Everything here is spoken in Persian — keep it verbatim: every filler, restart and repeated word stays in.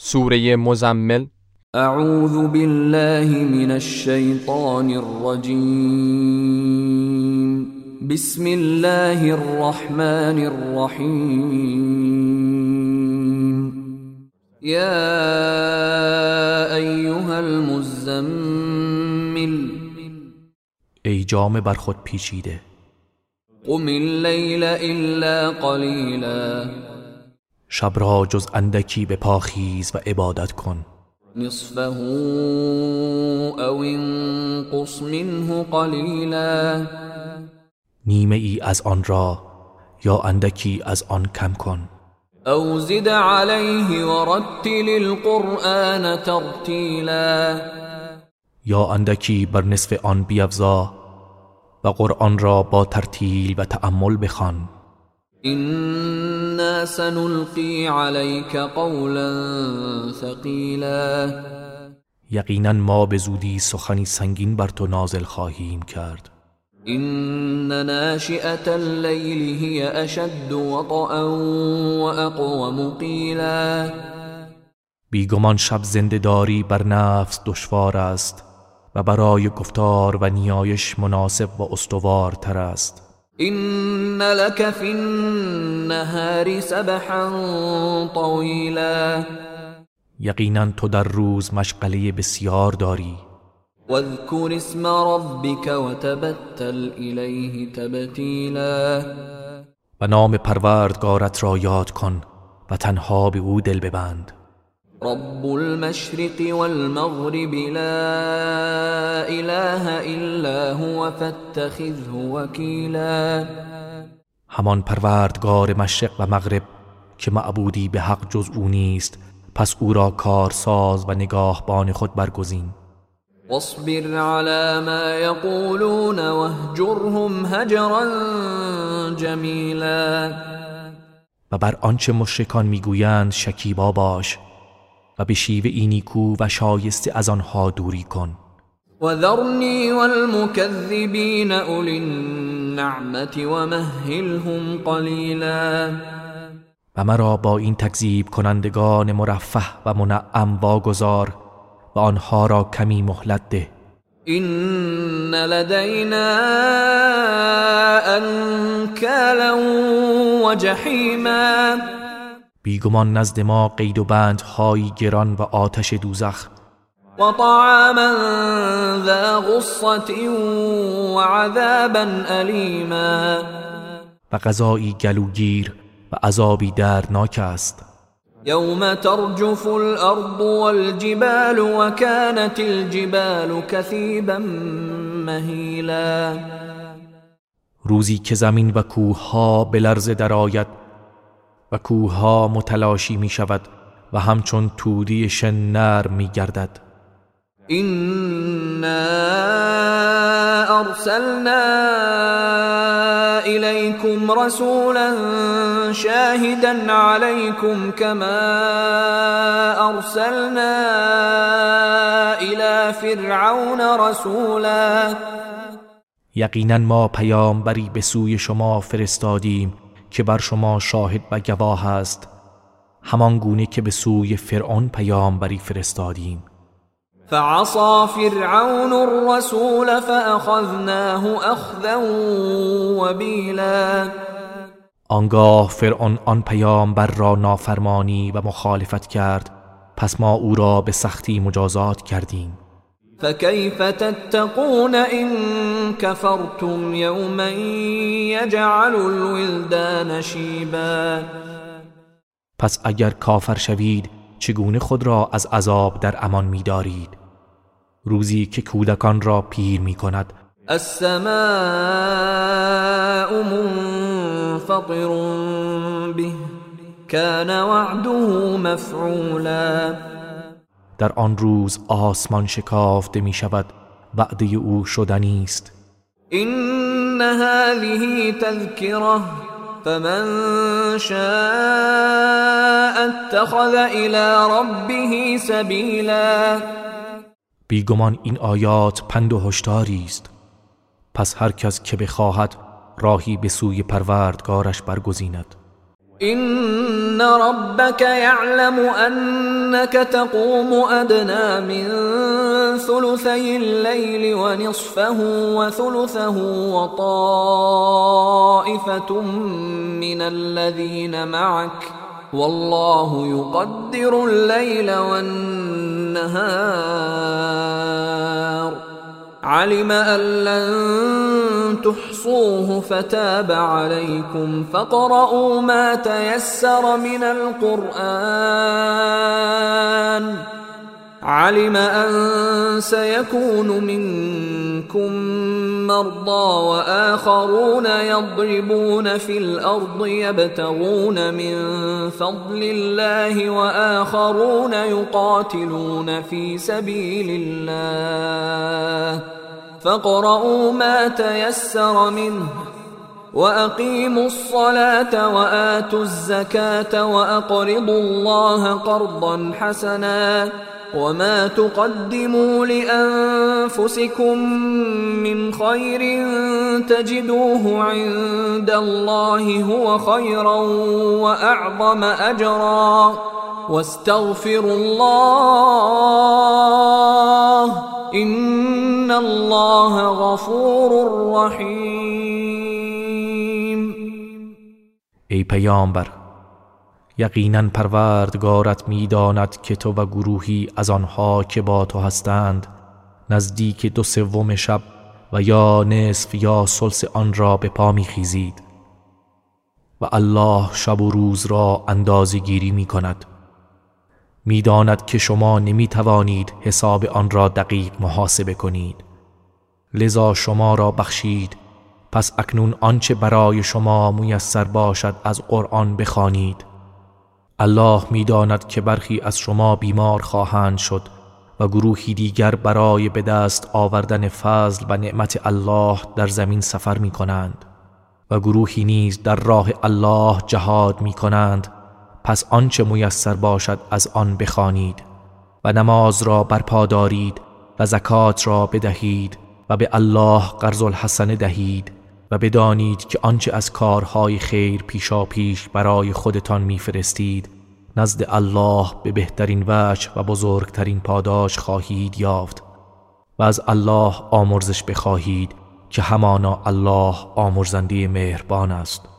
سوره مزمل. اعوذ بالله من الشیطان الرجیم. بسم الله الرحمن الرحیم. یا ایها المزمل، ای جامه بر خود پیچیده، قم اللیل الا قلیلا، شب را جز اندکی به پا خیز و عبادت کن. نصفه او انقص منه قلیلا، نیمه ای از آن را یا اندکی از آن کم کن. او زد علیه ورتل القرآن ترتیلا، یا اندکی بر نصف آن بیفزا و قرآن را با ترتیل و تأمل بخوان. إنا سنلقي عليك قولا ثقيلا، یقینا ما به زودی سخنی سنگین بر تو نازل خواهیم کرد. إن ناشئة الليل هي أشد وطئا وأقوم قيلا، بیگمان شب زنده‌داری بر نفس دشوار است و برای گفتار و نیایش مناسب و استوارتر است. إن لك في النهار سبحا طويلا، یقینا تو در روز مشغله بسیار داری. واذكر اسم ربك وتبتل إليه تبتیلا، و نام پروردگارت را یاد کن و تنها به او دل ببند. رب المشرق والمغرب لا إله إلا هو فاتخذه وكيلا، همان پروردگار مشرق و مغرب که معبودی به حق جز او نیست، پس او را کارساز و نگاهبان خود برگزین. واصبر على ما يقولون واهجرهم هجرا جمیلا، و بر آنچه مشرکان میگویند شکیبا باش و به شیوه ای نیکو و شایسته از آنها دوری کن. وذرنی والمکذبین اولی النعمت ومهلهم قلیلا، و مرا با این تکذیب کنندگان مرفه و منعم واگذار و آنها را کمی مهلت ده. این لدینا انکالا و جحیما، بیگمان نزد ما قید و بندهای گران و آتش دوزخ و طعاما ذا غصة و عذابا الیما، و غذایی گلوگیر و عذابی دردناک است. یوم ترجف الارض والجبال وكانت الجبال كثيبا مهیلا، روزی که زمین و کوهها به لرزه درآید و کوهها متلاشی می شود و همچون تودی شن نرم می گردد. إنا أرسلنا إليكم رسولا شاهدا عليكم كما أرسلنا إلى فرعون رسولا، یقینا ما پیامبری به سوی شما فرستادیم که بر شما شاهد و گواه است، همان گونه که به سوی فرعون پیامبری فرستادیم. فعصى فرعون الرسول فأخذناه أخذا وبيلا، آنگاه فرعون آن پیامبر را نافرمانی و مخالفت کرد، پس ما او را به سختی مجازات کردیم. فكيف تتقون إن كفرتم يوما يجعل الولدان شيبا، پس اگر کافر شوید چگونه خود را از عذاب در امان می دارید، روزی که کودکان را پیر می کند. السماء منفطر به كان وعده مفعولا، در آن روز آسمان شکافته می شود، وعده او شدنی است. این هذه تذکره فمن شاء اتخذ الى ربه سبیلا، بیگمان این آیات پند و هشداری است، پس هر کس که بخواهد راهی به سوی پروردگارش برگزیند. إن ربك يعلم أنك تقوم أدنى من ثلثي الليل ونصفه وثلثه وطائفة من الذين معك والله يقدر الليل والنهار علم أن لن تحصوه فتاب عليكم فاقرؤوا ما تيسر من القرآن علم أن سيكون منكم مرضى وآخرون يضربون في الأرض يبتغون من فضل الله وآخرون يقاتلون في سبيل الله فاقرؤوا ما تيسر منه وأقيموا الصلاة وآتوا الزكاة وأقرضوا الله قرضا حسنا وما تقدموا لأنفسكم من خير تجدوه عند الله هو خيرا وأعظم أجرا واستغفروا الله إن الله غفور رحیم. ای پیامبر، یقیناً پروردگارت می‌داند که تو و گروهی از آنها که با تو هستند نزدیک دو سوم شب و یا نصف یا ثلث آن را به پا می‌خیزید و الله شب و روز را اندازه گیری می‌کند. می‌داند که شما نمی‌توانید حساب آن را دقیق محاسبه کنید، لذا شما را بخشید. پس اکنون آنچه برای شما میسر باشد از قرآن بخوانید. الله می‌داند که برخی از شما بیمار خواهند شد و گروهی دیگر برای به دست آوردن فضل و نعمت الله در زمین سفر می‌کنند و گروهی نیز در راه الله جهاد می‌کنند. پس آنچه میسر باشد از آن بخوانید و نماز را برپا دارید و زکات را بدهید و به الله قرض الحسنه دهید و بدانید که آنچه از کارهای خیر پیشا پیش برای خودتان میفرستید نزد الله به بهترین وجه و بزرگترین پاداش خواهید یافت و از الله آمرزش بخواهید که همانا الله آمرزنده مهربان است.